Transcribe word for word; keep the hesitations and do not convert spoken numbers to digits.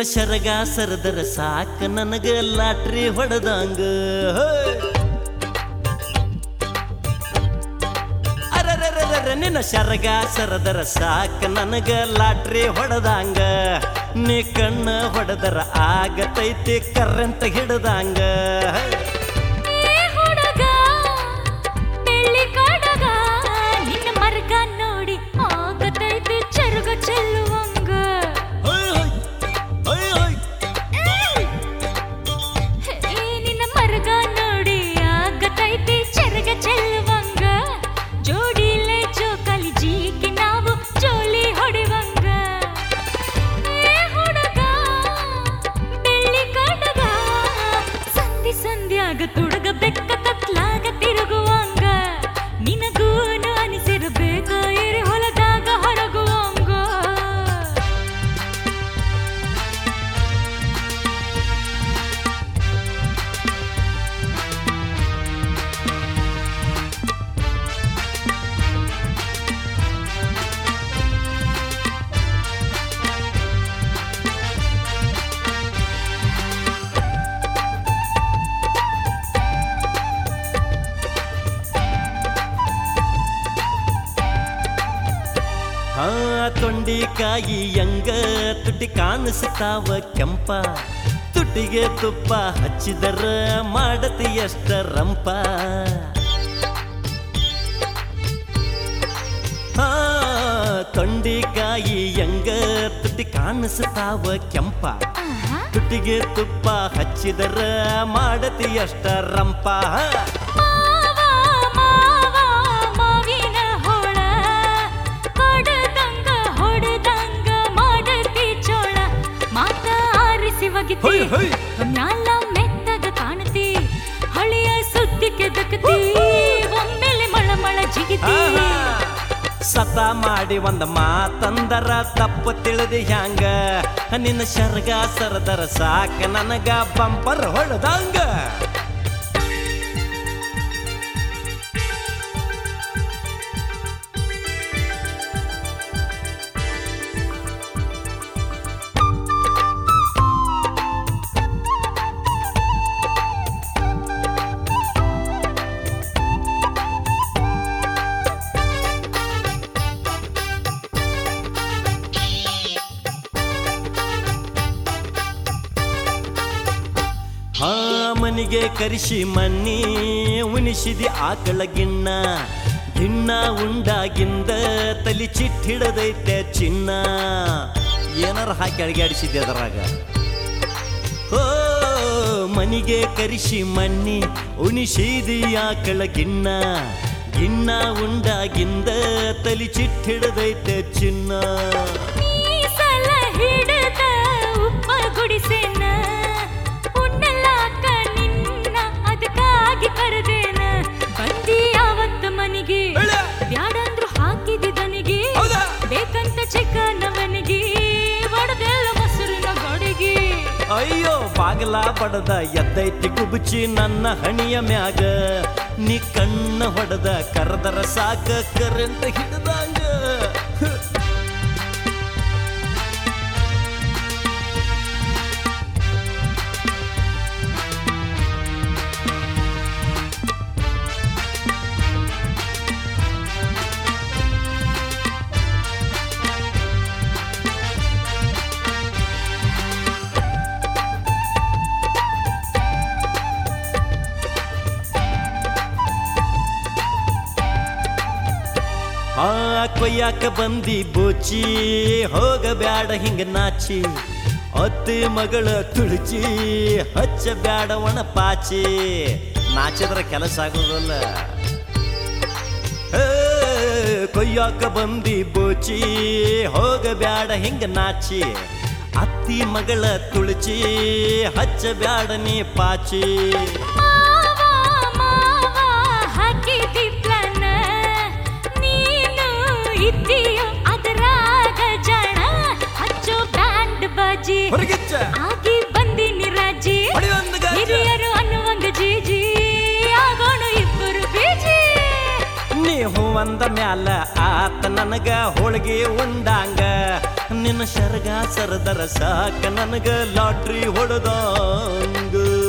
ಶರಗ ಸರದರ ಸಾಕ ನನಗ ಲಾಟ್ರಿ ಹೊಡೆದಂಗ ಅರರರರ ನಿನ್ನ ಶರಗ ಸರದರ ಸಾಕ ನನಗ ಲಾಟ್ರಿ ಹೊಡೆದಂಗ ನೀ ಕಣ್ಣ ಹೊಡೆದರ ಆಗತೈತಿ ಕರೆಂಟ್ ಹಿಡದಂಗ ತುಡಗ ಬೆಕ್ಕ ತತ್ಲಾಗ ತಿರುಗುವಂಗ ನಿನಗೂನು ಅನಿಸಿರಬೇಕ ಇರಿ ಹೊಲದಾಗ ಹೊರಗುವಂಗ ಹಾ ತೊಂಡಿಕಾಯಿ ಯಂಗ ತುಟಿ ಕಾಣಿಸ್ತಾವ ಕೆಂಪ ತುಟಿಗೆ ತುಪ್ಪ ಹಚ್ಚಿದರ ಮಾಡತಿ ಎಷ್ಟ ರಂಪ ಹಾ ತೊಂಡಿಕಾಯಿ ಯಂಗ ತುಟಿ ಕಾಣಿಸ್ತಾವ ಕೆಂಪ ತುಟಿಗೆ ತುಪ್ಪ ಹಚ್ಚಿದರ ಮಾಡತಿ ಎಷ್ಟ ರಂಪ ಮ್ಯಾಲ ಮೆತ್ತಗ ಕಾಣತಿ ಹಳಿಯ ಸುದ್ದಿ ಕೆದಕತಿ ಒಮ್ಮೆಲೆ ಮಳ ಮಳ ಜಿಗಿತಿ ಸತ ಮಾಡಿ ಒಂದ ಮಾತಂದರ ತಪ್ಪು ತಿಳಿದಿ ಹ್ಯಾಂಗ ನಿನ್ನ ಶರ್ಗ ಸರದರ ಸಾಕ ನನಗ ಬಂಪರ್ ಹೊಡೆದಂಗ ಹಾ ಮನಿಗೆ ಕರಿಸಿ ಮನ್ನಿ ಉಣಿಸಿದಿ ಆಕಳ ಗಿಣ್ಣ ಗಿಣ್ಣ ಉಂಡಾಗಿಂದ ತಲಿ ಚಿಟ್ಟಿಡದೈತೆ ಚಿನ್ನ ಏನಾರ ಹಾಕಿ ಅಡಿಗಾಡಿಸಿದ್ದೆ ಅದರಾಗ ಹೋ ಮನಿಗೆ ಕರಿಸಿ ಮನ್ನಿ ಉಣಿಸಿದಿ ಆಕಳ ಗಿಣ್ಣ ಗಿಣ್ಣ ಉಂಡಾಗಿಂದ ತಲಿ ಚಿಟ್ಟಿಡದೈತೆ ಚಿನ್ನ ಬ್ಯಾಡಂದ್ರು ಹಾಕಿದಿ ದನಿಗೆ ಬೇಕಂತ ಚಿಕ್ಕನವನಿಗೆ ಬಡದೆಲ್ಲ ಮೊಸರಿನ ಗಡಿಗೆ ಅಯ್ಯೋ ಬಾಗಲ ಬಡದ ಎದ್ದೈತಿ ಕುಬುಚಿ ನನ್ನ ಹಣಿಯ ಮ್ಯಾಗ ನೀ ಕಣ್ಣ ಹೊಡೆದ ಕರೆದರ ಸಾಕ ಕರೆಂಟ್ ಹಿಡ್ದಂಗ ಆ ಕೊಯ್ಯಾಕ ಬಂದಿ ಬೋಚಿ ಹೋಗ ಬ್ಯಾಡ ಹಿಂಗ ನಾಚಿ ಅತ್ತಿ ಮಗಳ ತುಳಚಿ ಹಚ್ಚ ಬ್ಯಾಡ ಒಣ ಪಾಚಿ ನಾಚಿದ್ರ ಕೆಲಸ ಆಗೋದಲ್ಲ ಕೊಯ್ಯಾಕ ಬಂದಿ ಬೋಚಿ ಹೋಗ ಬ್ಯಾಡ ಹಿಂಗ ನಾಚಿ ಅತ್ತಿ ಮಗಳ ತುಳಚಿ ಹಚ್ಚ ಬ್ಯಾಡ ನೀ ಪಾಚಿ ಆಗಿ ಬಂದಿನಿ ರಾಜಿ ಹಿರಿಯರು ಅನ್ನುವಂಗ ಜೀಜಿ ಆಗೋಣ ಇಬ್ಬರು ಬೀಜಿ ನೀ ಹೂ ಅಂದ ಮ್ಯಾಲ ಆತ ನನಗ ಹೋಳಿಗೆ ಉಂಡಾಂಗ ನಿನ್ನ ಶರ್ಗ ಸರದರ ಸಾಕ ನನಗ ಲಾಟ್ರಿ ಹೊಡೆದಂಗ